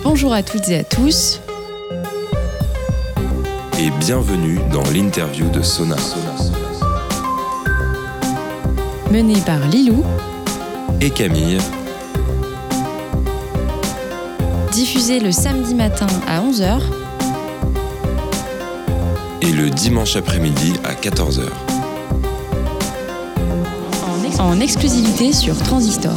Bonjour à toutes et à tous. Et bienvenue dans l'interview de Sona. Menée par Lilou et Camille. Diffusée le samedi matin à 11h. Et le dimanche après-midi à 14h. En exclusivité sur Transistor.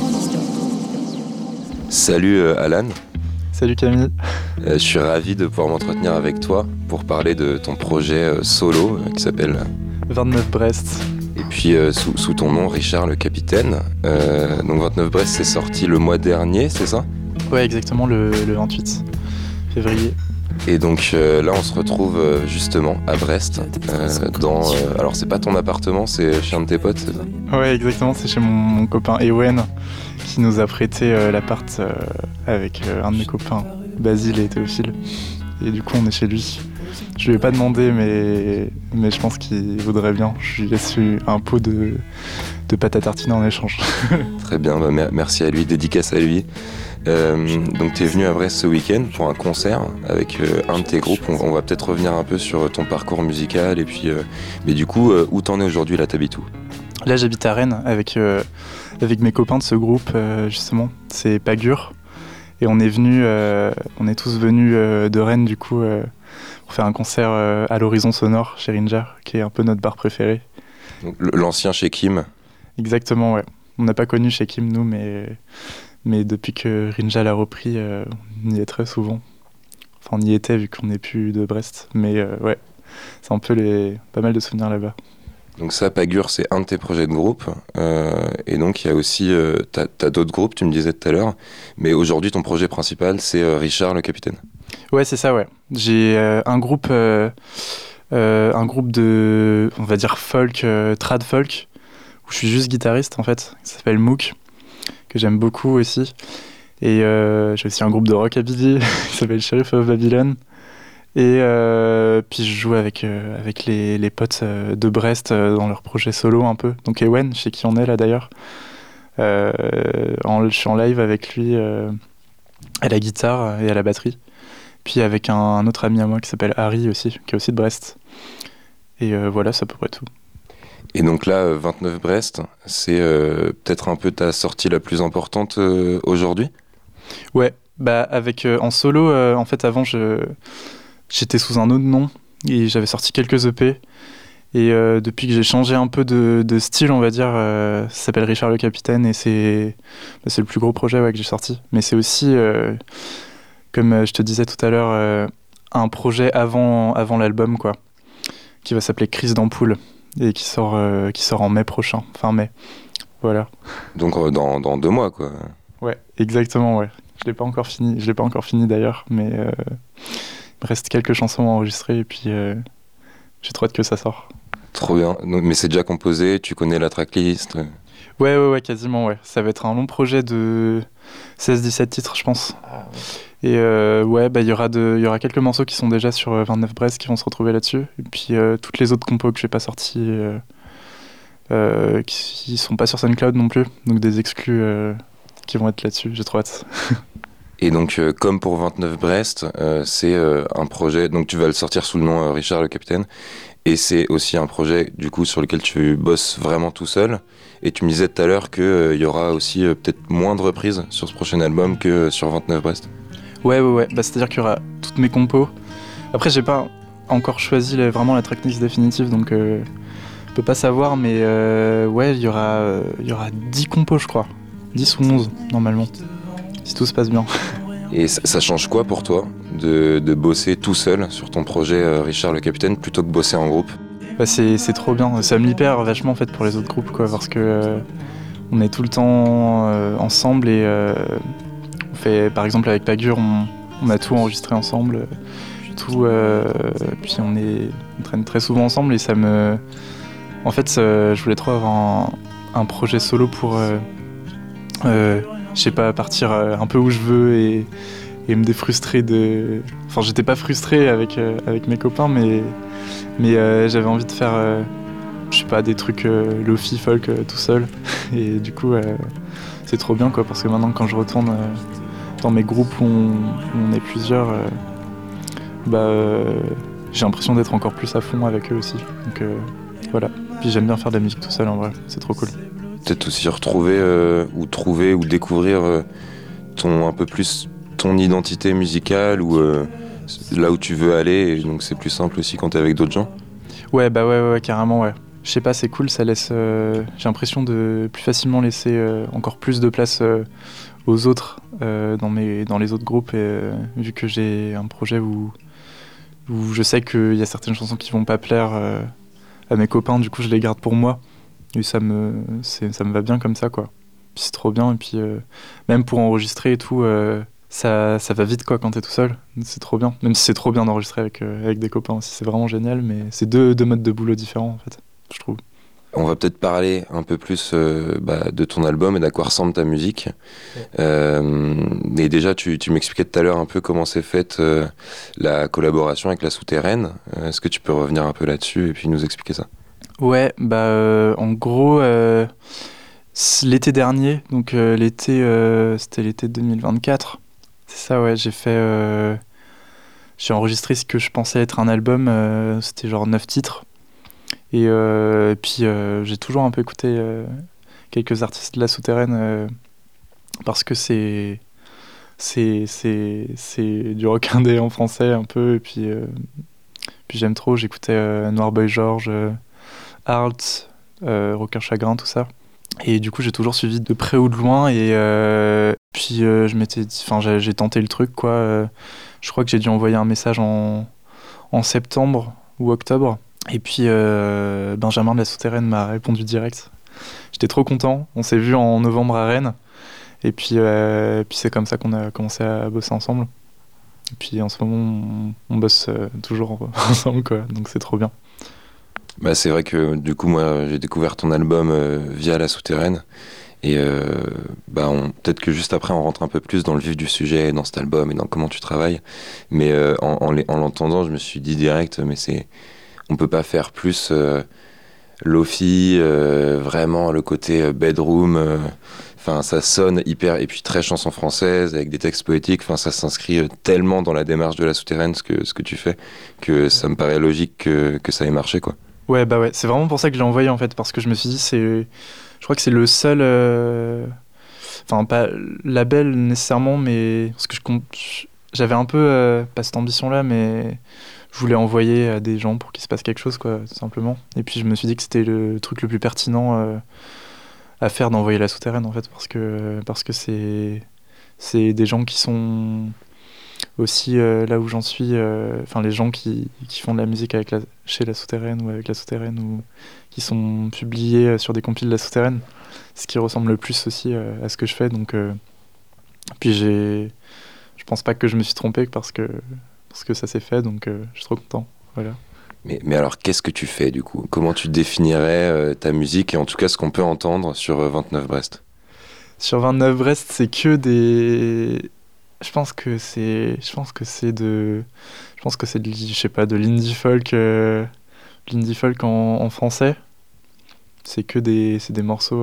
Salut Alan. Salut Camille. Je suis ravi de pouvoir m'entretenir avec toi pour parler de ton projet solo qui s'appelle 29 Brest. Et puis sous ton nom, Richard le Capitaine. Donc 29 Brest, c'est sorti le mois dernier, c'est ça ? Ouais, exactement, le 28 février. Et donc là, on se retrouve justement à Brest, alors c'est pas ton appartement, c'est chez un de tes potes, c'est ça ? Ouais, exactement, c'est chez mon copain Ewen qui nous a prêté l'appart avec un de mes copains, Basile et Théophile. Et du coup, on est chez lui. Je lui ai pas demandé, mais je pense qu'il voudrait bien. Je lui laisse un pot de pâte à tartiner en échange. Très bien, merci à lui, dédicace à lui. Donc tu es venu à Brest ce week-end pour un concert avec un de tes groupes. On va peut-être revenir un peu sur ton parcours musical et puis mais du coup où t'en es aujourd'hui, là t'habites où ? Là j'habite à Rennes avec mes copains de ce groupe justement, c'est Pagure. Et on est tous venus de Rennes du coup pour faire un concert à l'Horizon Sonore chez Ringer, qui est un peu notre bar préféré. Donc, l'ancien chez Kim. Exactement, ouais. On n'a pas connu chez Kim nous, mais depuis que Rinja l'a repris, on y est très souvent. Enfin, on y était vu qu'on n'est plus de Brest. Mais ouais, c'est un peu pas mal de souvenirs là-bas. Donc ça, Pagure, c'est un de tes projets de groupe. Et donc, il y a aussi... t'as d'autres groupes, tu me disais tout à l'heure. Mais aujourd'hui, ton projet principal, c'est Richard le Capitaine. Ouais, c'est ça, ouais. J'ai un groupe de, on va dire, folk, trad folk, où je suis juste guitariste, en fait. Ça s'appelle Mook, que j'aime beaucoup aussi. Et j'ai aussi un groupe de rockabilly qui s'appelle Sheriff of Babylon. Et puis je joue avec les potes de Brest dans leur projet solo un peu. Donc Ewen, chez qui on est là d'ailleurs. Je suis en live avec lui à la guitare et à la batterie. Puis avec un autre ami à moi qui s'appelle Harry aussi, qui est aussi de Brest. Et voilà, c'est à peu près tout. Et donc là, 29 Brest, c'est peut-être un peu ta sortie la plus importante aujourd'hui ? Ouais, bah en solo, en fait avant j'étais sous un autre nom et j'avais sorti quelques EP. Et depuis que j'ai changé un peu de style, on va dire, ça s'appelle Richard le Capitaine et c'est le plus gros projet que j'ai sorti. Mais c'est aussi, comme je te disais tout à l'heure, un projet avant l'album, quoi, qui va s'appeler Crise d'ampoule et qui sort en mai prochain, fin mai. Voilà. Donc dans 2 mois, quoi. Ouais, exactement, ouais. Je l'ai pas encore fini d'ailleurs, mais il me reste quelques chansons à enregistrer et puis j'ai trop hâte que ça sorte. Trop bien. Mais c'est déjà composé, tu connais la tracklist ? Ouais, quasiment, ouais. Ça va être un long projet de 16-17 titres, je pense. Ah, ouais. Et ouais, bah il y aura quelques morceaux qui sont déjà sur 29 Brest qui vont se retrouver là-dessus. Et puis toutes les autres compos que j'ai pas sorties qui sont pas sur SoundCloud non plus. Donc des exclus qui vont être là-dessus. J'ai trop hâte. Et donc, comme pour 29 Brest, c'est un projet, donc tu vas le sortir sous le nom Richard le Capitaine, et c'est aussi un projet, du coup, sur lequel tu bosses vraiment tout seul, et tu me disais tout à l'heure qu'il y aura aussi peut-être moins de reprises sur ce prochain album que sur 29 Brest. Ouais, bah, c'est-à-dire qu'il y aura toutes mes compos. Après, j'ai pas encore choisi vraiment la tracklist définitive, donc je peux pas savoir, mais ouais, il y aura 10 compos, je crois. 10 ou 11, normalement. Si tout se passe bien. Et ça change quoi pour toi de bosser tout seul sur ton projet Richard le Capitaine plutôt que bosser en groupe ? Bah c'est trop bien, ça me libère vachement en fait pour les autres groupes, quoi, parce que on est tout le temps ensemble et on fait, par exemple avec Pagure, on a tout enregistré ensemble, puis on traîne très souvent ensemble et en fait je voulais trop avoir un projet solo pour je sais pas, partir un peu où je veux et me défrustrer Enfin, j'étais pas frustré avec mes copains, mais j'avais envie de faire, je sais pas, des trucs lofi folk tout seul. Et du coup, c'est trop bien, quoi, parce que maintenant, quand je retourne dans mes groupes où on est plusieurs, j'ai l'impression d'être encore plus à fond avec eux aussi. Donc voilà. Puis j'aime bien faire de la musique tout seul en vrai, c'est trop cool. Peut-être aussi retrouver ou trouver ou découvrir un peu plus ton identité musicale ou là où tu veux aller, et donc c'est plus simple aussi quand t'es avec d'autres gens. Ouais, carrément, ouais. Je sais pas, c'est cool, ça laisse. J'ai l'impression de plus facilement laisser encore plus de place aux autres dans les autres groupes, et vu que j'ai un projet où je sais qu'il y a certaines chansons qui vont pas plaire à mes copains, du coup je les garde pour moi, et ça me va bien comme ça, quoi. Puis c'est trop bien, et puis même pour enregistrer et tout, ça va vite, quoi, quand t'es tout seul, c'est trop bien. Même si c'est trop bien d'enregistrer avec des copains aussi, c'est vraiment génial, mais c'est deux modes de boulot différents en fait, je trouve. On va peut-être parler un peu plus de ton album et d'à quoi ressemble ta musique. Et déjà, tu m'expliquais tout à l'heure un peu comment s'est faite la collaboration avec La Souterraine. Est-ce que tu peux revenir un peu là-dessus et puis nous expliquer ça? Ouais, en gros, l'été dernier, donc c'était l'été 2024, c'est ça, ouais, j'ai enregistré ce que je pensais être un album, c'était genre 9 titres. Et puis j'ai toujours un peu écouté quelques artistes de La Souterraine parce que c'est du rock indé en français un peu, et puis j'aime trop. J'écoutais Noir Boy George, Halt, Rocker Chagrin, tout ça. Et du coup j'ai toujours suivi de près ou de loin, et puis je m'étais dit, j'ai tenté le truc, quoi. Je crois que j'ai dû envoyer un message en septembre ou octobre. Et puis Benjamin de La Souterraine m'a répondu direct. J'étais trop content. On s'est vu en novembre à Rennes. Et puis c'est comme ça qu'on a commencé à bosser ensemble. Et puis en ce moment, on bosse toujours ensemble, quoi. Donc c'est trop bien. Bah, c'est vrai que du coup, moi, j'ai découvert ton album via La Souterraine. Et peut-être que juste après, on rentre un peu plus dans le vif du sujet, dans cet album et dans comment tu travailles. Mais en l'entendant, je me suis dit direct, mais on peut pas faire plus lofi, vraiment le côté bedroom. Enfin, ça sonne hyper, et puis très chanson française avec des textes poétiques. Enfin, ça s'inscrit tellement dans la démarche de La Souterraine, ce que tu fais, que ça me paraît logique que ça ait marché, quoi. Ouais, c'est vraiment pour ça que je l'ai envoyé en fait, parce que je me suis dit, je crois que c'est le seul, pas label nécessairement, mais parce que j'avais un peu pas cette ambition-là, mais je voulais envoyer à des gens pour qu'il se passe quelque chose, quoi, tout simplement. Et puis je me suis dit que c'était le truc le plus pertinent à faire, d'envoyer La Souterraine, en fait, parce que c'est des gens qui sont aussi là où j'en suis, les gens qui font de la musique chez La Souterraine ou avec La Souterraine, ou qui sont publiés sur des compiles de La Souterraine, ce qui ressemble le plus aussi à ce que je fais. Donc puis je pense pas que je me suis trompé parce que ça s'est fait, donc je suis trop content, voilà. Mais alors, qu'est-ce que tu fais du coup? Comment tu définirais ta musique, et en tout cas ce qu'on peut entendre sur 29 Brest? Sur 29 Brest, c'est que des... Je pense que c'est de je sais pas, de l'indie folk, en français. C'est des morceaux,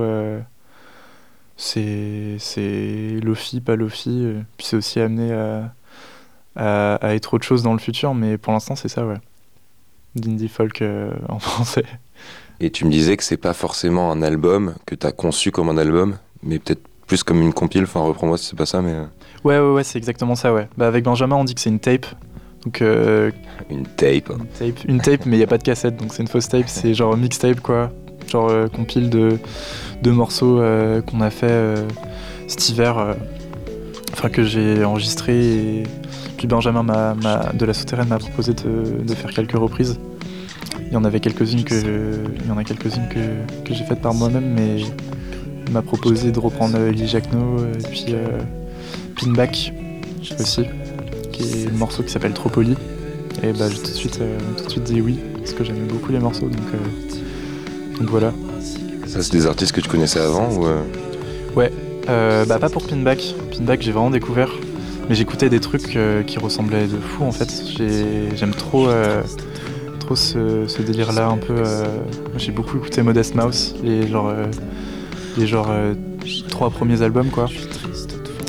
c'est lofi, pas lofi, puis c'est aussi amené à être autre chose dans le futur, mais pour l'instant c'est ça, ouais. D'indie folk en français. Et tu me disais que c'est pas forcément un album que t'as conçu comme un album, mais peut-être plus comme une compile. Enfin, reprends-moi si c'est pas ça, mais... Ouais, c'est exactement ça, ouais. Avec Benjamin, on dit que c'est une tape. Donc, Une tape. Une tape, mais il n'y a pas de cassette, donc c'est une fausse tape. C'est genre mixtape, quoi. Genre compile de morceaux qu'on a fait cet hiver, que j'ai enregistré. Et puis Benjamin de La Souterraine m'a proposé de faire quelques reprises. Il y en a quelques-unes que j'ai faites par moi-même, mais il m'a proposé de reprendre Elie Jacquenot, et puis Pinback aussi, qui est le morceau qui s'appelle Trop Poli. Et j'ai tout de suite dit oui, parce que j'aimais beaucoup les morceaux, donc voilà. Ça, c'est des artistes que tu connaissais avant ou Ouais, pas pour Pinback. Pinback, j'ai vraiment découvert, mais j'écoutais des trucs qui ressemblaient de fou en fait. J'aime trop ce délire-là un peu. J'ai beaucoup écouté Modest Mouse, les 3 premiers albums, quoi.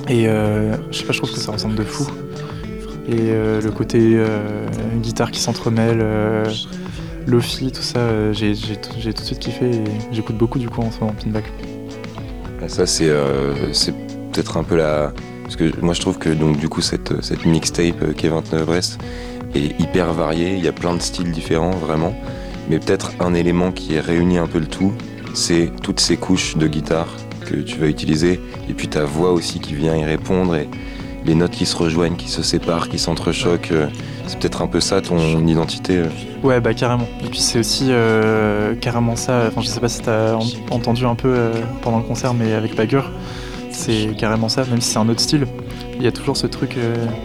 Et je sais pas, je trouve que ça ressemble de fou. Et le côté guitare qui s'entremêle, lofi, tout ça, j'ai tout de suite kiffé et j'écoute beaucoup du coup en ce moment, Pinback. Ça, c'est peut-être un peu la... Parce que moi, je trouve que donc, du coup, cette mixtape qui est 29 Brest est hyper variée. Il y a plein de styles différents, vraiment. Mais peut-être un élément qui réunit un peu le tout, c'est toutes ces couches de guitare que tu vas utiliser. Et puis ta voix aussi qui vient y répondre. Et les notes qui se rejoignent, qui se séparent, qui s'entrechoquent. C'est peut-être un peu ça ton identité. Ouais, bah carrément. Et puis c'est aussi carrément ça. Enfin, je sais pas si t'as entendu un peu pendant le concert, mais avec Bagger, c'est carrément ça. Même si c'est un autre style, il y a toujours ce truc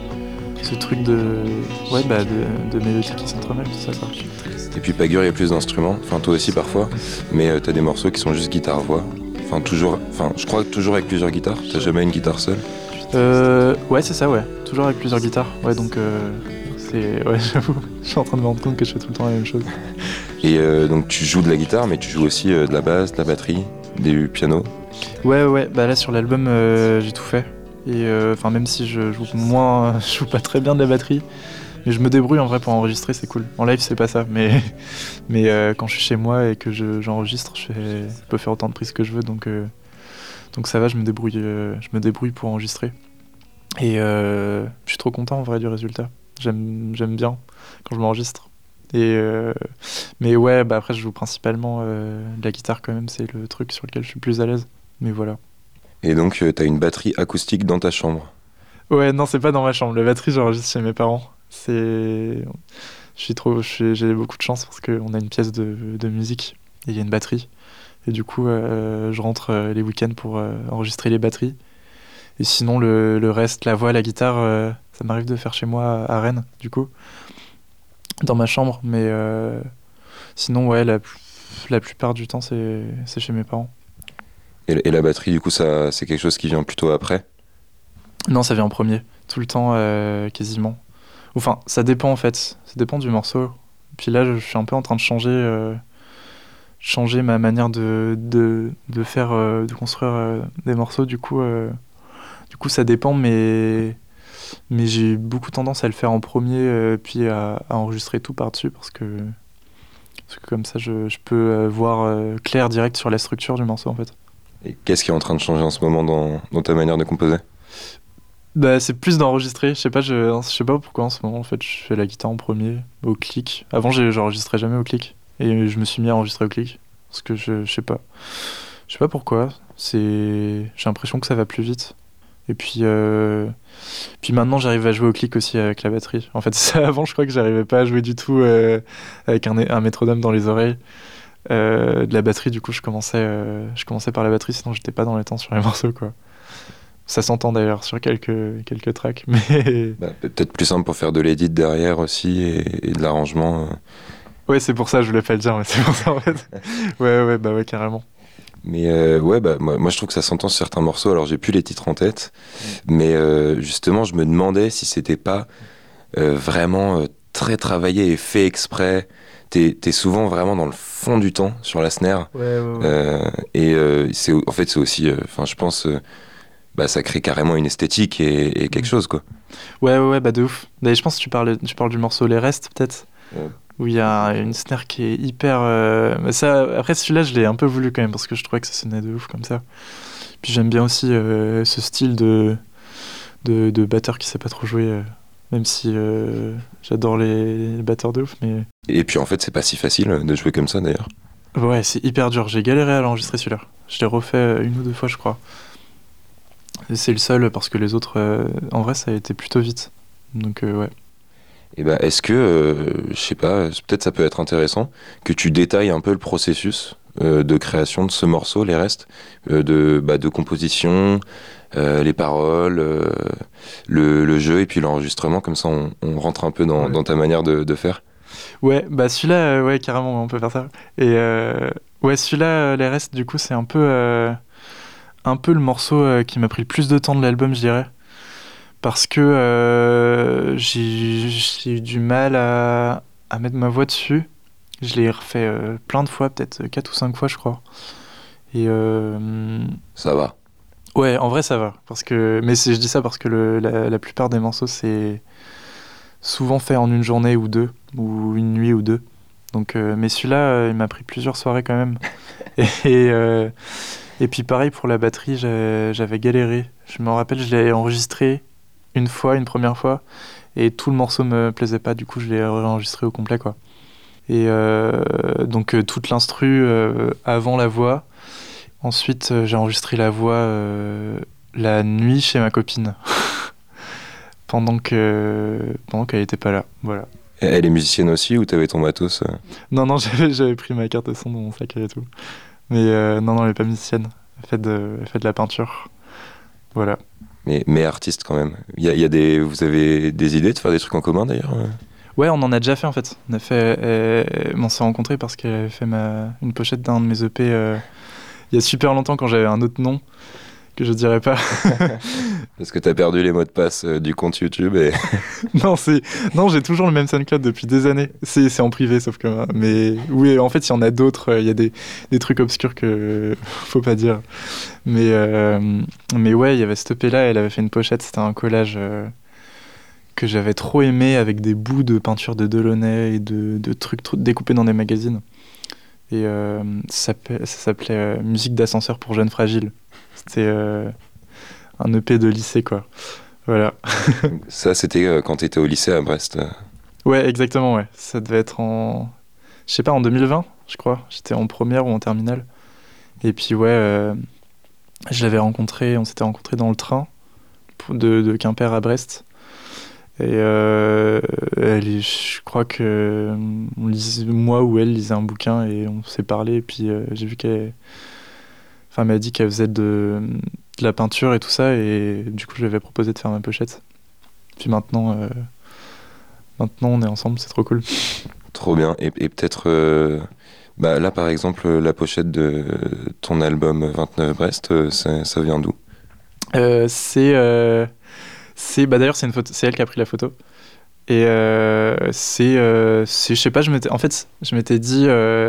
de mélodie qui s'entremêle, tout ça. Et puis Bagger, il y a plus d'instruments. Enfin, toi aussi parfois. Mais t'as des morceaux qui sont juste guitare-voix. Je crois que toujours avec plusieurs guitares. T'as jamais une guitare seule. Ouais, c'est ça, ouais. Toujours avec plusieurs guitares. Ouais, donc ouais, j'avoue, je suis en train de me rendre compte que je fais tout le temps la même chose. Et donc tu joues de la guitare, mais tu joues aussi de la basse, de la batterie, du piano. Ouais, bah là sur l'album, j'ai tout fait. Et même si je joue pas très bien de la batterie, mais je me débrouille en vrai pour enregistrer, c'est cool. En live, c'est pas ça, mais quand je suis chez moi et que j'enregistre, je peux faire autant de prises que je veux, donc ça va, je me débrouille pour enregistrer. Et je suis trop content en vrai du résultat. J'aime bien quand je m'enregistre. Mais ouais, bah après je joue principalement de la guitare quand même, c'est le truc sur lequel je suis le plus à l'aise. Mais voilà. Et donc t'as une batterie acoustique dans ta chambre. Ouais, non, c'est pas dans ma chambre. La batterie, j'enregistre chez mes parents. J'ai beaucoup de chance parce qu'on a une pièce de musique et il y a une batterie. Et du coup, je rentre les week-ends pour enregistrer les batteries. Et sinon, le reste, la voix, la guitare, ça m'arrive de faire chez moi à Rennes, du coup, dans ma chambre. Mais sinon, ouais, la plupart du temps, c'est chez mes parents. Et la batterie, du coup, ça, c'est quelque chose qui vient plutôt après? Non, ça vient en premier, tout le temps, quasiment. Enfin, ça dépend en fait, ça dépend du morceau. Puis là, je suis un peu en train de changer ma manière de faire, de construire des morceaux. Du coup, ça dépend, mais j'ai beaucoup tendance à le faire en premier, puis à enregistrer tout par-dessus, parce que comme ça, je peux voir clair direct sur la structure du morceau en fait. Et qu'est-ce qui est en train de changer en ce moment dans ta manière de composer? Bah, c'est plus d'enregistrer. Je sais pas pourquoi en ce moment en fait je fais la guitare en premier au clic. Avant j'enregistrais jamais au clic et je me suis mis à enregistrer au clic parce que je sais pas. Je sais pas pourquoi. J'ai l'impression que ça va plus vite. Et puis maintenant j'arrive à jouer au clic aussi avec la batterie. En fait ça, avant je crois que j'arrivais pas à jouer du tout avec un métronome dans les oreilles. De la batterie, du coup je commençais par la batterie, sinon j'étais pas dans les temps sur les morceaux quoi. Ça s'entend d'ailleurs sur quelques tracks, mais... Bah, peut-être plus simple pour faire de l'édit derrière aussi et de l'arrangement. Ouais, c'est pour ça, je voulais pas le dire, mais c'est pour ça en fait. Ouais, carrément. Mais ouais, bah, moi je trouve que ça s'entend sur certains morceaux, alors j'ai plus les titres en tête, mais justement je me demandais si c'était pas vraiment très travaillé et fait exprès. T'es souvent vraiment dans le fond du temps sur la snare. Ouais. En fait c'est aussi, je pense... bah, ça crée carrément une esthétique et quelque chose, quoi. Ouais, bah de ouf. D'ailleurs, je pense que tu parles du morceau Les Restes, peut-être, où il y a une snare qui est hyper... Mais ça, après, celui-là, je l'ai un peu voulu quand même, parce que je trouvais que ça sonnait de ouf comme ça. Puis j'aime bien aussi ce style de batteur qui sait pas trop jouer, même si j'adore les batteurs de ouf, mais... Et puis, en fait, c'est pas si facile de jouer comme ça, d'ailleurs. Ouais, c'est hyper dur. J'ai galéré à l'enregistrer, celui-là. Je l'ai refait 1 ou 2 fois, je crois. Et c'est le seul parce que les autres, en vrai, ça a été plutôt vite. Donc, ouais. Et bah, est-ce que, je sais pas, peut-être ça peut être intéressant que tu détailles un peu le processus de création de ce morceau, Les Restes, de composition, les paroles, le jeu et puis l'enregistrement, comme ça on rentre un peu dans ta manière de faire. Ouais, bah celui-là, ouais, carrément, on peut faire ça. Et ouais, celui-là, Les Restes, du coup, c'est un peu le morceau qui m'a pris le plus de temps de l'album, je dirais. Parce que j'ai eu du mal à mettre ma voix dessus. Je l'ai refait plein de fois, peut-être 4 ou 5 fois, je crois. Et Ça va. Ouais, en vrai, ça va. Je dis ça parce que la plupart des morceaux, c'est souvent fait en une journée ou deux, ou une nuit ou deux. Donc, mais celui-là, il m'a pris plusieurs soirées quand même. Et, et puis pareil pour la batterie, j'avais galéré. Je me rappelle, je l'ai enregistré une première fois, et tout le morceau me plaisait pas. Du coup, je l'ai enregistré au complet, quoi. Et donc toute l'instru avant la voix. Ensuite, j'ai enregistré la voix la nuit chez ma copine pendant qu'elle était pas là. Voilà. Et elle est musicienne aussi ou t'avais ton matos Non, j'avais pris ma carte de son dans mon sac et tout. Mais non, elle est pas musicienne. Elle fait de la peinture. Voilà. mais artiste quand même. Vous avez des idées de faire des trucs en commun d'ailleurs Ouais, on en a déjà fait en fait. On s'est rencontrés parce qu'elle avait fait une pochette d'un de mes EP il y a super longtemps quand j'avais un autre nom que je dirais pas. Parce que t'as perdu les mots de passe du compte YouTube et... Non, j'ai toujours le même SoundCloud depuis des années. C'est en privé, sauf que. Mais oui, en fait, il y en a d'autres. Il y a des trucs obscurs que faut pas dire. Mais ouais, il y avait cette EP-là. Elle avait fait une pochette. C'était un collage que j'avais trop aimé avec des bouts de peinture de Delaunay et de trucs découpés dans des magazines. Et ça s'appelait Musique d'ascenseur pour jeunes fragiles. C'était un EP de lycée, quoi. Voilà. Ça, c'était quand t'étais au lycée à Brest. Ouais, exactement, ouais. Ça devait être je sais pas, en 2020, je crois. J'étais en première ou en terminale. Et puis, ouais, je l'avais rencontré, on s'était rencontrés dans le train de Quimper à Brest. Et je crois que moi ou elle lisait un bouquin et on s'est parlé. Et puis, j'ai vu elle m'a dit qu'elle faisait de la peinture et tout ça. Et du coup, je lui avais proposé de faire ma pochette. Puis maintenant, on est ensemble, c'est trop cool. Trop bien. Et peut-être... là, par exemple, la pochette de ton album 29 Brest, ça vient d'où D'ailleurs, c'est une photo, c'est elle qui a pris la photo. Et je sais pas, je m'étais dit,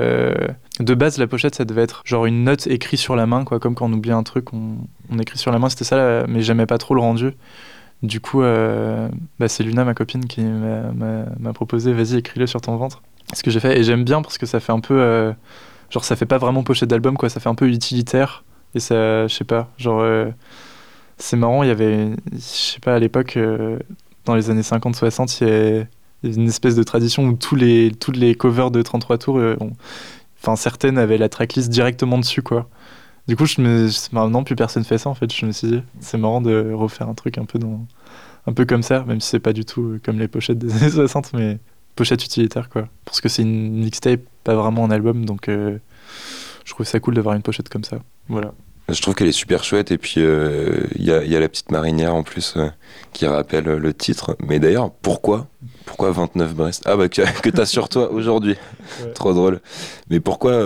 de base, la pochette, ça devait être genre une note écrite sur la main, quoi, comme quand on oublie un truc, on écrit sur la main, c'était ça, mais j'aimais pas trop le rendu. Du coup, c'est Luna, ma copine, qui m'a proposé, vas-y, écris-le sur ton ventre. Ce que j'ai fait, et j'aime bien parce que ça fait un peu, genre, ça fait pas vraiment pochette d'album, quoi, ça fait un peu utilitaire, et ça, je sais pas, genre, c'est marrant, il y avait, je sais pas, à l'époque, dans les années 50-60, il y avait une espèce de tradition où toutes les covers de 33 tours, certaines avaient la tracklist directement dessus, quoi. Du coup, maintenant, plus personne fait ça, en fait. Je me suis dit, c'est marrant de refaire un truc un peu comme ça, même si c'est pas du tout comme les pochettes des années 60, mais pochette utilitaire, quoi. Parce que c'est une mixtape, pas vraiment un album, donc je trouve ça cool d'avoir une pochette comme ça. Voilà. Je trouve qu'elle est super chouette et puis il y a la petite marinière en plus qui rappelle le titre. Mais d'ailleurs, pourquoi 29 Brest? Ah bah que t'as sur toi aujourd'hui. Ouais. Trop drôle. Mais pourquoi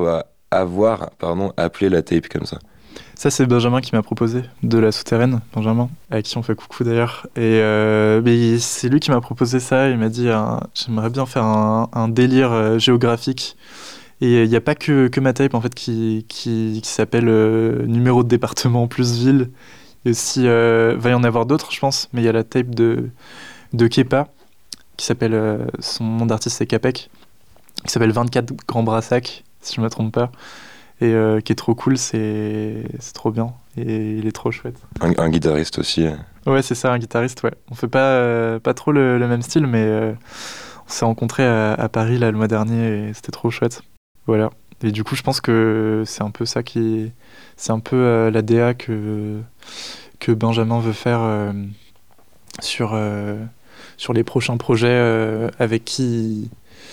avoir appelé la tape comme ça? Ça, c'est Benjamin qui m'a proposé, de La Souterraine, Benjamin, à qui on fait coucou d'ailleurs. Et mais c'est lui qui m'a proposé ça. Il m'a dit, j'aimerais bien faire un délire géographique. Et il n'y a pas que ma tape en fait qui s'appelle numéro de département plus ville. Et aussi, va y en avoir d'autres, je pense, mais il y a la tape de Kepa, qui s'appelle, son nom d'artiste c'est Capec, qui s'appelle 24 Grands Brassac, si je ne me trompe pas, et qui est trop cool, c'est trop bien, et il est trop chouette. Un guitariste aussi. Ouais, c'est ça, un guitariste, ouais. On fait pas trop le même style, mais on s'est rencontrés à Paris là, le mois dernier, et c'était trop chouette. Voilà. Et du coup, je pense que c'est un peu ça c'est un peu la DA que Benjamin veut faire sur les prochains projets avec qui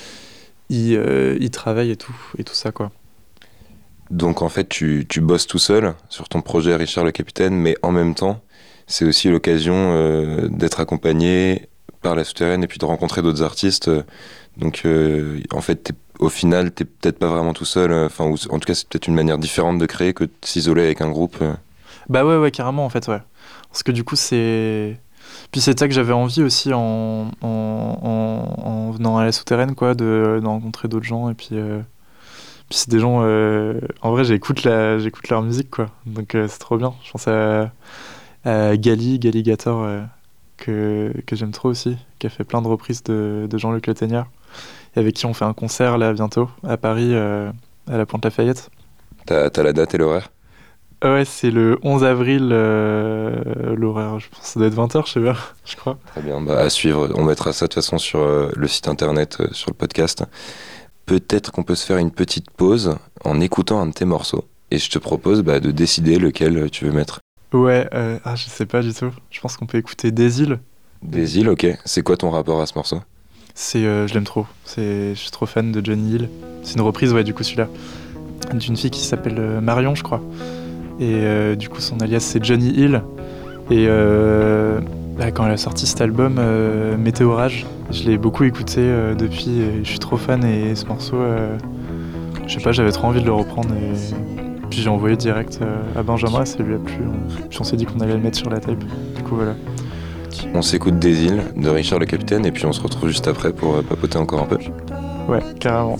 il travaille et tout ça, quoi. Donc en fait, tu bosses tout seul sur ton projet Richard le Capitaine, mais en même temps, c'est aussi l'occasion d'être accompagné par La Souterraine et puis de rencontrer d'autres artistes. Donc en fait, au final, t'es peut-être pas vraiment tout seul. Ou en tout cas, c'est peut-être une manière différente de créer que de s'isoler avec un groupe. Bah ouais, carrément, en fait, ouais. Parce que du coup, puis c'est ça que j'avais envie aussi en venant à La Souterraine, quoi, de rencontrer d'autres gens et puis Puis c'est des gens... en vrai, j'écoute leur musique, quoi. Donc c'est trop bien. Je pense à Galligator, que j'aime trop aussi, qui a fait plein de reprises de Jean-Luc Le Ténière, et avec qui on fait un concert, là, bientôt, à Paris, à la Pointe-Lafayette. T'as la date et l'horaire? Ouais, c'est le 11 avril, l'horaire, je pense que ça doit être 20h, je sais pas, je crois. Très bien, bah, à suivre. On mettra ça de toute façon sur le site internet, sur le podcast. Peut-être qu'on peut se faire une petite pause en écoutant un de tes morceaux. Et je te propose de décider lequel tu veux mettre. Ouais, je sais pas du tout. Je pense qu'on peut écouter Des îles. Des îles, ok. C'est quoi ton rapport à ce morceau? Je l'aime trop. Je suis trop fan de Johnny Hill. C'est une reprise, ouais, du coup, celui-là. D'une fille qui s'appelle Marion, je crois. Et du coup, son alias, c'est Johnny Hill. Et quand elle a sorti cet album, Météorage, je l'ai beaucoup écouté depuis. Et je suis trop fan. Et ce morceau, je sais pas, j'avais trop envie de le reprendre. Et puis j'ai envoyé direct à Benjamin, ça lui a plu. Puis on s'est dit qu'on allait le mettre sur la tape. Du coup, voilà. On s'écoute Des îles de Richard le Capitaine et puis on se retrouve juste après pour papoter encore un peu. Ouais, carrément.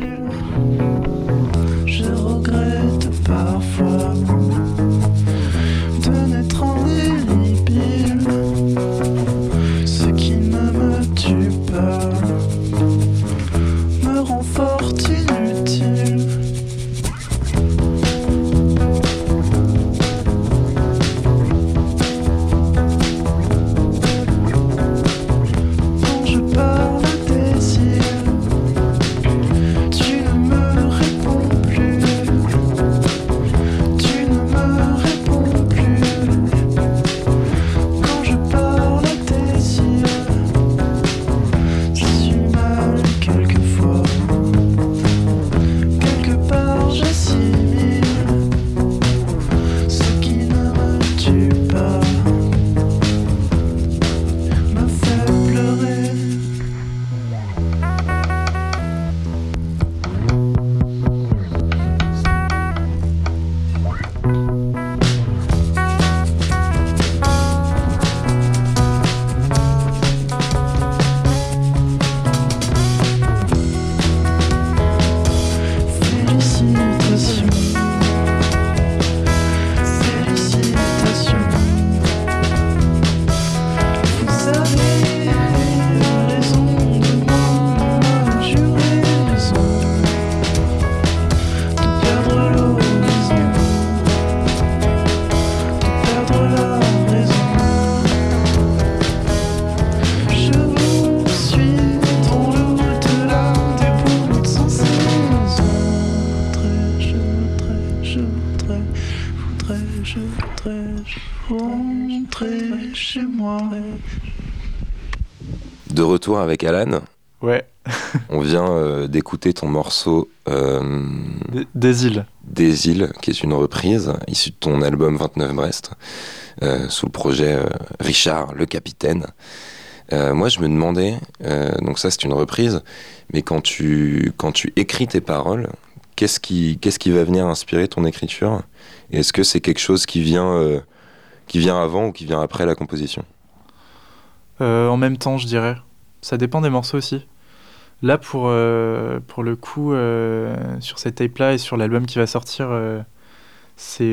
Je regrette parfois de n'être en débile. Ce qui ne me tue pas me rend fort inutile. Quand je parle des îles, tu ne me réponds plus. Tu ne me réponds plus. Quand je parle des îles, je suis mal quelquefois. Quelque part j'assimile ce qui ne me tue pas, me fait pleurer. Félicitations, félicitations. Vous avez raison de m'en jurer raison, de perdre l'horizon, de perdre la raison. Je vous suis dans l'au-delà des bouts sans cesse. Je voudrais rentrer chez moi. De retour avec Alan, Ouais, on vient d'écouter ton morceau Des îles. Des îles, qui est une reprise issue de ton album 29 Brest, sous le projet Richard le Capitaine. Moi je me demandais, donc ça c'est une reprise, mais quand tu écris tes paroles, qu'est-ce qui va venir inspirer ton écriture? Et est-ce que c'est quelque chose qui vient avant ou qui vient après la composition? En même temps, je dirais. Ça dépend des morceaux aussi. Là, pour le coup, sur cette tape-là et sur l'album qui va sortir, c'est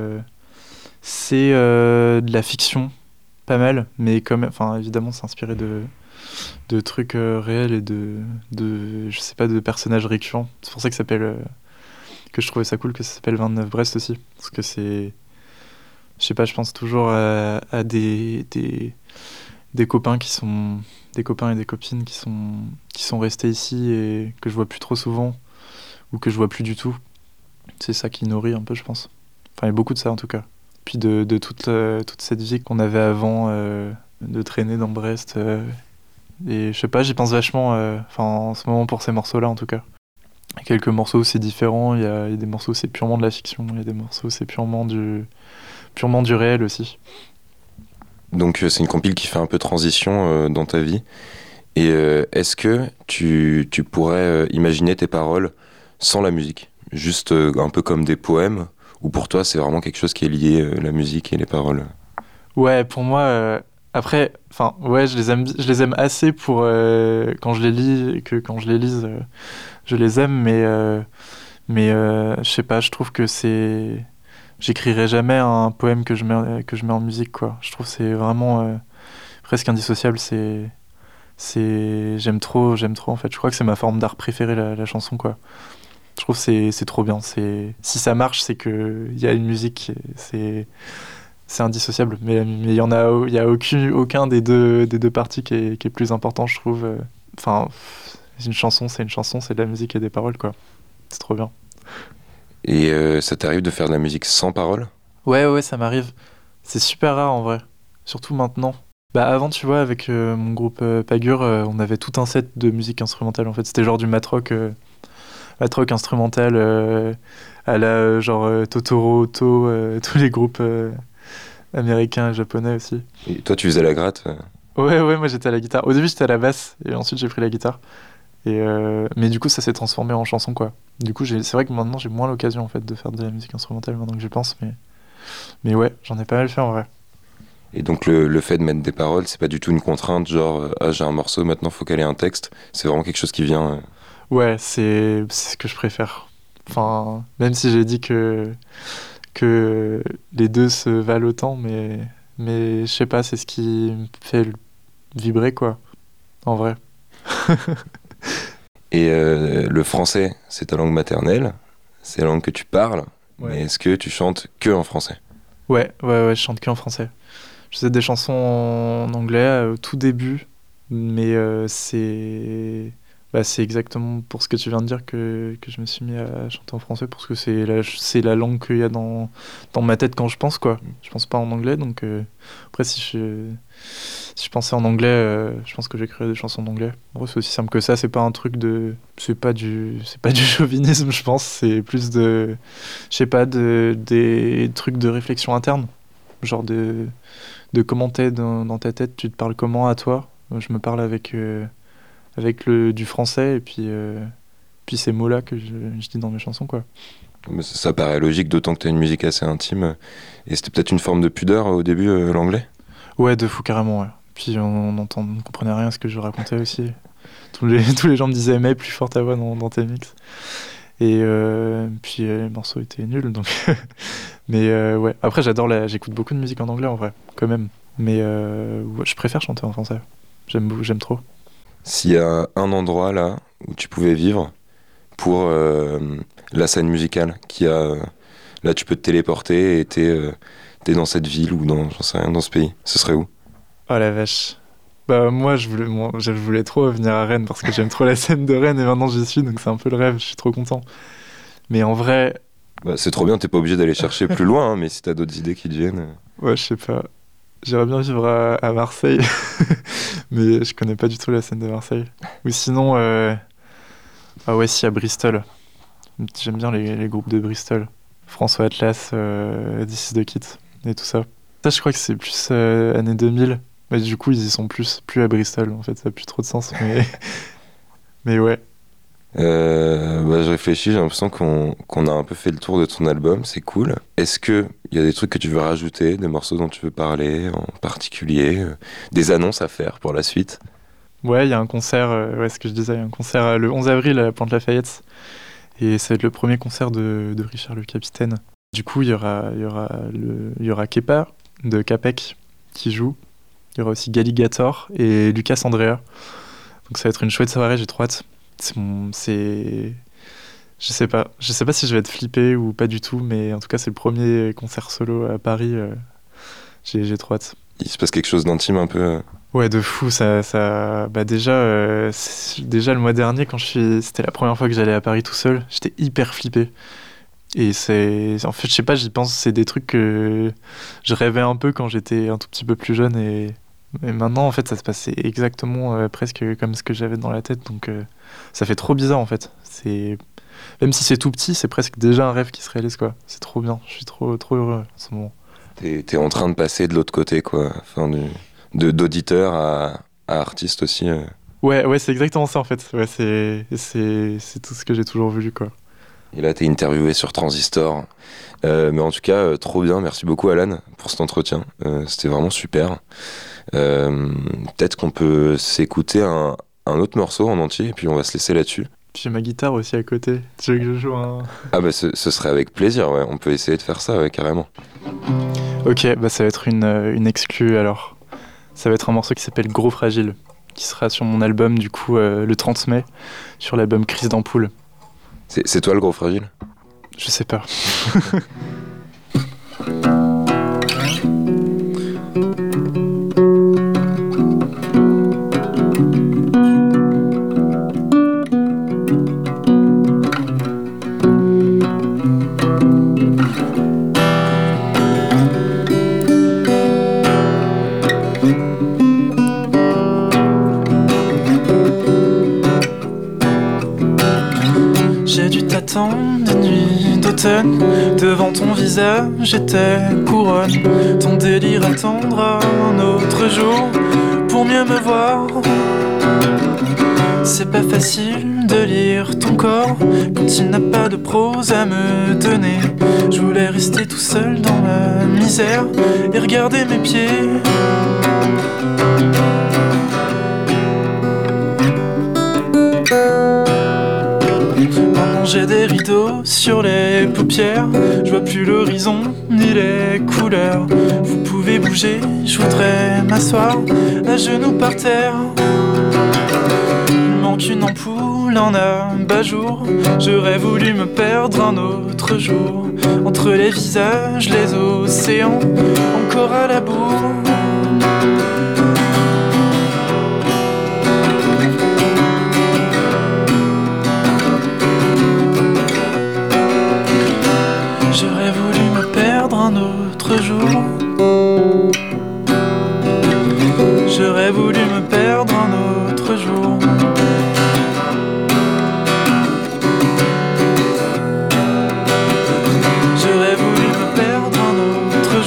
de la fiction, pas mal, mais quand même, enfin, évidemment, c'est inspiré de trucs réels et je sais pas, de personnages récurrents. C'est pour ça que que je trouvais ça cool que ça s'appelle 29 Brest aussi, parce que je sais pas, je pense toujours à des copains des copains et des copines qui sont restés ici et que je vois plus trop souvent, ou que je vois plus du tout. C'est ça qui nourrit un peu, je pense. Enfin, il y a beaucoup de ça, en tout cas. Puis de toute cette vie qu'on avait avant, de traîner dans Brest. Et je sais pas, j'y pense vachement, en ce moment, pour ces morceaux-là, en tout cas. Il y a quelques morceaux où c'est différent, il y a des morceaux où c'est purement de la fiction, il y a des morceaux où c'est purement du réel aussi. Donc c'est une compile qui fait un peu transition dans ta vie. Et est-ce que tu pourrais imaginer tes paroles sans la musique? Juste un peu comme des poèmes? Ou pour toi c'est vraiment quelque chose qui est lié, la musique et les paroles? Ouais, pour moi, après, enfin, ouais, je les aime assez pour quand je les lis, et que quand je les lise, je les aime, Mais je sais pas, je trouve que j'écrirai jamais un poème que je mets en musique, quoi. Je trouve que c'est vraiment presque indissociable. J'aime trop, en fait. Je crois que c'est ma forme d'art préférée, la chanson, quoi. Je trouve que c'est trop bien. Si ça marche, c'est qu'il y a une musique, c'est indissociable. Mais il y a aucun des deux parties qui est plus important, je trouve. Enfin, une chanson, c'est de la musique et des paroles, quoi. C'est trop bien. Et ça t'arrive de faire de la musique sans paroles? Ouais, ça m'arrive. C'est super rare, en vrai. Surtout maintenant. Bah avant, tu vois, avec mon groupe Pagure, on avait tout un set de musique instrumentale, en fait. C'était genre du matrock instrumental à la genre Totoro, Otto, tous les groupes américains et japonais aussi. Et toi, tu faisais la gratte? Ouais, moi j'étais à la guitare. Au début, j'étais à la basse et ensuite j'ai pris la guitare. Mais du coup, ça s'est transformé en chanson, quoi. Du coup, c'est vrai que maintenant, j'ai moins l'occasion, en fait, de faire de la musique instrumentale maintenant que j'y pense, mais ouais, j'en ai pas mal fait en vrai. Et donc le fait de mettre des paroles, c'est pas du tout une contrainte, genre ah j'ai un morceau, maintenant faut caler un texte. C'est vraiment quelque chose qui vient. Ouais, c'est ce que je préfère. Enfin, même si j'ai dit que les deux se valent autant, mais je sais pas, c'est ce qui me fait vibrer, quoi, en vrai. Et le français, c'est ta langue maternelle, c'est la langue que tu parles, Ouais. mais est-ce que tu chantes que en français? Ouais, je chante que en français. Je faisais des chansons en anglais au tout début, mais c'est exactement pour ce que tu viens de dire que je me suis mis à chanter en français, parce que c'est la langue qu'il y a dans ma tête quand je pense, quoi. Je pense pas en anglais, donc après si je pensais en anglais, je pense que j'écrirais des chansons en anglais. En vrai, c'est aussi simple que ça, c'est pas un truc c'est pas du chauvinisme, je pense, c'est plus je sais pas, des trucs de réflexion interne, genre de comment t'es dans ta tête, tu te parles comment à toi. Je me parle avec du français et puis ces mots-là que je dis dans mes chansons, quoi. Mais ça paraît logique, d'autant que tu as une musique assez intime. Et c'était peut-être une forme de pudeur au début, l'anglais? Ouais, de fou, carrément, ouais. Puis on comprenait rien à ce que je racontais aussi. Tous les gens me disaient, mais plus fort ta voix dans tes mix. Et puis les morceaux étaient nuls, donc. Mais ouais, après j'écoute beaucoup de musique en anglais en vrai, quand même. Mais ouais, je préfère chanter en français. J'aime trop. S'il y a un endroit là où tu pouvais vivre pour la scène musicale, là tu peux te téléporter et t'es dans cette ville ou j'en sais rien, dans ce pays, ce serait où? Oh la vache. Bah moi je voulais trop venir à Rennes parce que j'aime trop la scène de Rennes et maintenant j'y suis, donc c'est un peu le rêve, je suis trop content. Mais en vrai, Bah, c'est trop bien, t'es pas obligé d'aller chercher plus loin, hein, mais si t'as d'autres idées qui te viennent. ouais, je sais pas. J'aimerais bien vivre à Marseille, mais je connais pas du tout la scène de Marseille. Ou sinon, ah ouais, si, à Bristol. J'aime bien les groupes de Bristol. François Atlas, This Is The Kid et tout ça. Ça, je crois que c'est plus années 2000. Mais du coup, ils y sont plus à Bristol. En fait, ça a plus trop de sens. Mais ouais. Bah, je réfléchis, j'ai l'impression qu'on a un peu fait le tour de ton album, c'est cool. Est-ce qu'il y a des trucs que tu veux rajouter, des morceaux dont tu veux parler en particulier, des annonces à faire pour la suite? Ouais, il y a un concert, ouais, ce que je disais, il y a un concert le 11 avril à Pointe-Lafayette. Et ça va être le premier concert de Richard le Capitaine. Du coup, il y aura Kepa de Capec qui joue. Il y aura aussi Galligator et Lucas Andrea. Donc ça va être une chouette soirée, j'ai trop hâte. Je sais pas si je vais être flippé ou pas du tout, mais en tout cas c'est le premier concert solo à Paris. J'ai trop hâte. Il se passe quelque chose d'intime un peu. Ouais, de fou. Bah déjà le mois dernier, c'était la première fois que j'allais à Paris tout seul, j'étais hyper flippé. Et en fait, je sais pas, j'y pense, c'est des trucs que je rêvais un peu quand j'étais un tout petit peu plus jeune et maintenant, en fait, ça se passait exactement presque comme ce que j'avais dans la tête, donc ça fait trop bizarre, en fait. Même si c'est tout petit, c'est presque déjà un rêve qui se réalise, quoi. C'est trop bien, je suis trop, trop heureux en ce moment. T'es en train de passer de l'autre côté, quoi. Enfin, d'auditeur à artiste aussi. Ouais, c'est exactement ça, en fait. Ouais, c'est tout ce que j'ai toujours voulu, quoi. Et là, t'es interviewé sur Transistor. Mais en tout cas, trop bien. Merci beaucoup, Alan, pour cet entretien. C'était vraiment super. Peut-être qu'on peut s'écouter un autre morceau en entier et puis on va se laisser là-dessus. J'ai ma guitare aussi à côté. Tu veux que je joue un... Ah bah ce serait avec plaisir, ouais. On peut essayer de faire ça, ouais, carrément. Ok, bah ça va être une exclue alors. Ça va être un morceau qui s'appelle Gros Fragile, qui sera sur mon album du coup le 30 mai, sur l'album Crise d'ampoule. C'est toi le gros fragile? Je sais pas. J'ai dû t'attendre des nuits d'automne. Devant ton visage j'étais couronne. Ton délire attendra un autre jour pour mieux me voir. C'est pas facile de lire ton corps quand il n'a pas de prose à me donner. Je voulais rester tout seul dans la misère et regarder mes pieds. Maintenant j'ai des rideaux sur les paupières. Je vois plus l'horizon ni les couleurs. Vous pouvez bouger, je voudrais m'asseoir à genoux par terre. Il manque une ampoule, un abat-jour. J'aurais voulu me perdre un autre jour entre les visages, les océans, encore à la bourre. J'aurais voulu me perdre un autre jour. J'aurais voulu me perdre un autre jour. J'aurais voulu me perdre un autre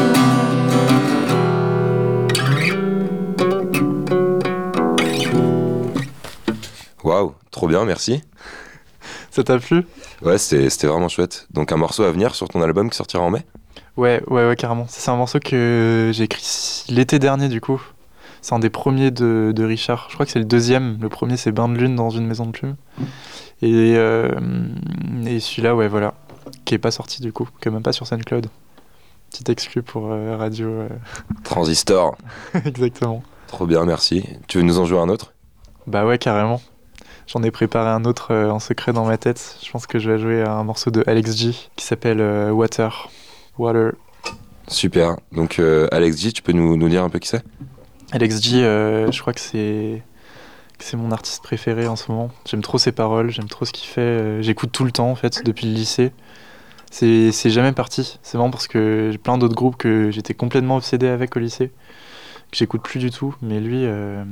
jour. Waouh, trop bien, merci. Ça t'a plu? Ouais, c'était vraiment chouette. Donc un morceau à venir sur ton album qui sortira en mai? Ouais, carrément. C'est un morceau que j'ai écrit l'été dernier, du coup. C'est un des premiers de Richard. Je crois que c'est le deuxième. Le premier, c'est Bain de lune dans une maison de plumes. Et celui-là, ouais, voilà. Qui est pas sorti, du coup. Qui est même pas sur SoundCloud. Petite exclu pour radio. Transistor. Exactement. Trop bien, merci. Tu veux nous en jouer un autre? Bah ouais, carrément. J'en ai préparé un autre en secret dans ma tête. Je pense que je vais jouer un morceau de Alex G qui s'appelle Water. Super. Donc Alex G, tu peux nous dire un peu qui c'est? Alex G, je crois que c'est mon artiste préféré en ce moment. J'aime trop ses paroles, j'aime trop ce qu'il fait. J'écoute tout le temps en fait depuis le lycée. C'est jamais parti. C'est marrant parce que j'ai plein d'autres groupes que j'étais complètement obsédé avec au lycée, que j'écoute plus du tout. Mais lui,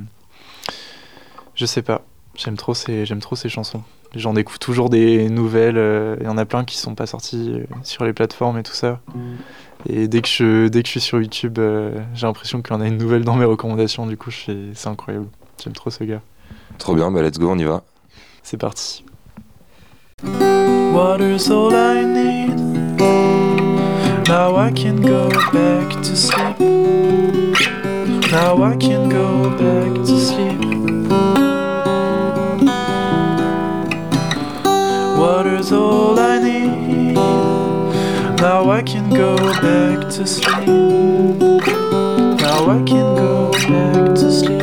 je sais pas. J'aime trop ses chansons. J'en écoute toujours des nouvelles. Il y en a plein qui sont pas sorties sur les plateformes et tout ça. Et dès que je suis sur YouTube, j'ai l'impression qu'il y en a une nouvelle dans mes recommandations. Du coup, c'est incroyable. J'aime trop ce gars. Trop bien, bah let's go, on y va. C'est parti. Water's all I need. Now I can go back to sleep. Now I can go back to sleep. Water's all I need. Now I can go back to sleep. Now I can go back to sleep.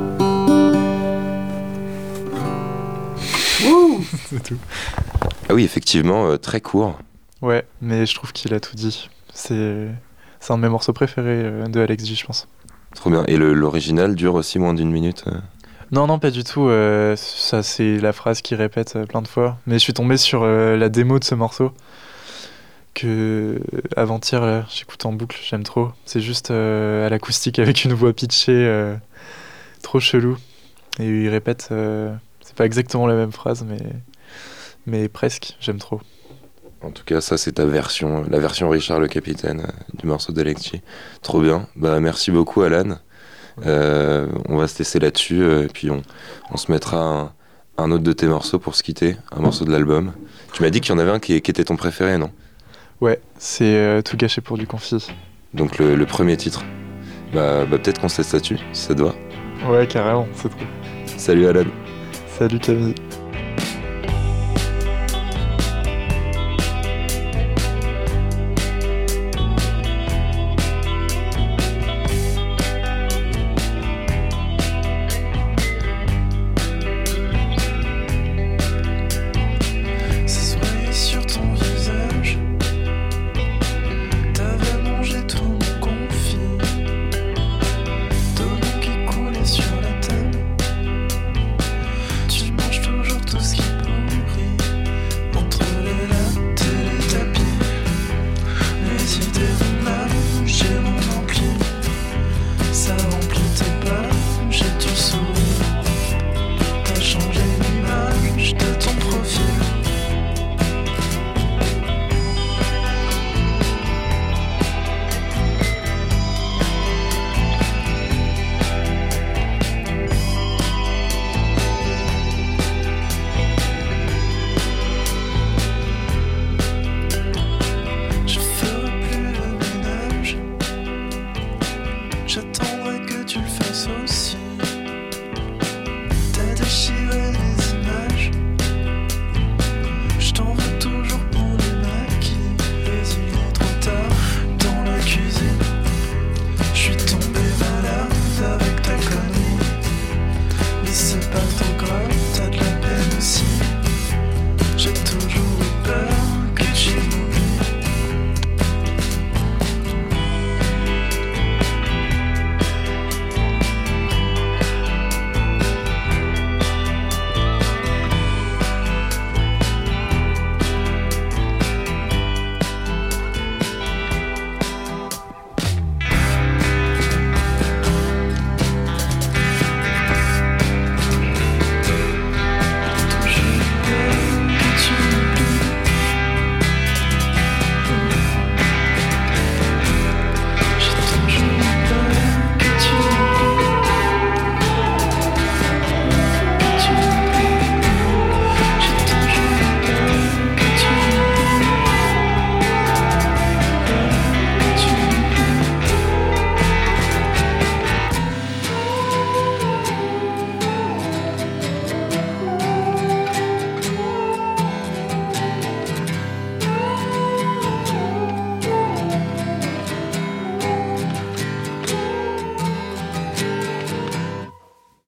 C'est tout. Ah oui, effectivement, très court. Ouais, mais je trouve qu'il a tout dit. C'est un de mes morceaux préférés de Alex G, je pense. Trop bien. Et l'original dure aussi moins d'une minute? Non, pas du tout. Ça, c'est la phrase qu'il répète plein de fois. Mais je suis tombé sur la démo de ce morceau que avant-hier, là, j'écoute en boucle. J'aime trop. C'est juste à l'acoustique avec une voix pitchée, trop chelou. Et il répète. C'est pas exactement la même phrase, mais presque. J'aime trop. En tout cas, ça, c'est ta version, la version Richard le Capitaine du morceau d'Alex G. Trop bien. Bah, merci beaucoup, Alan. On va se laisser là-dessus, et puis on se mettra un autre de tes morceaux pour se quitter, un morceau de l'album. Tu m'as dit qu'il y en avait un qui était ton préféré, non? Ouais, c'est Tout gâché pour du confit. Donc le premier titre. Bah peut-être qu'on se laisse là-dessus, si ça te va. Ouais, carrément, c'est trop. Salut Alan. Salut Camille.